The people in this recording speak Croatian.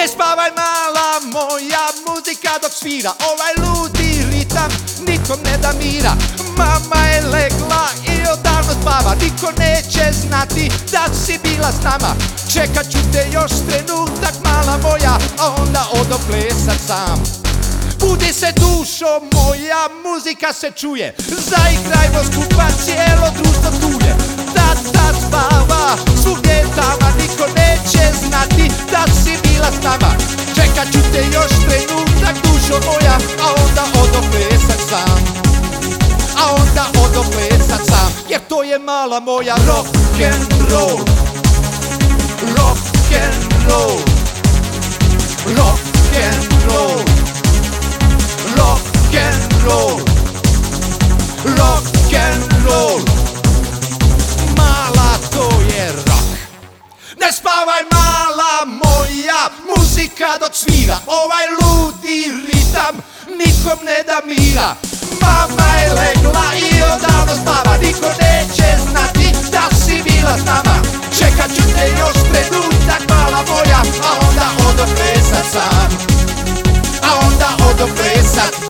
Ne spavaj mala moja, muzika dok svira, ovaj ludi ritam nikom ne da mira. Mama je legla i odavno spava, niko neće znati da si bila s nama. Čekat ću te još trenutak mala moja, a onda odo plesat sam. Budi se dušo moja, muzika se čuje, zaigrajmo skupa, cijelo društvo tu je. Tad spava, svugdje je tama, niko neće znati da si bila s nama. Čekat ću te još trenutak dušo moja, a onda odo plesat sam. A onda odo plesat sam, jer to je mala moja rock'n'roll. Rock'n'roll, rock'n'roll, rock'n'roll, rock'n'roll. Mala, to je rock. Ne spavaj mala moja, muzika dok svira, ovaj ludi ritam nikom ne da mira. Mama je legla i odavno spava, niko neće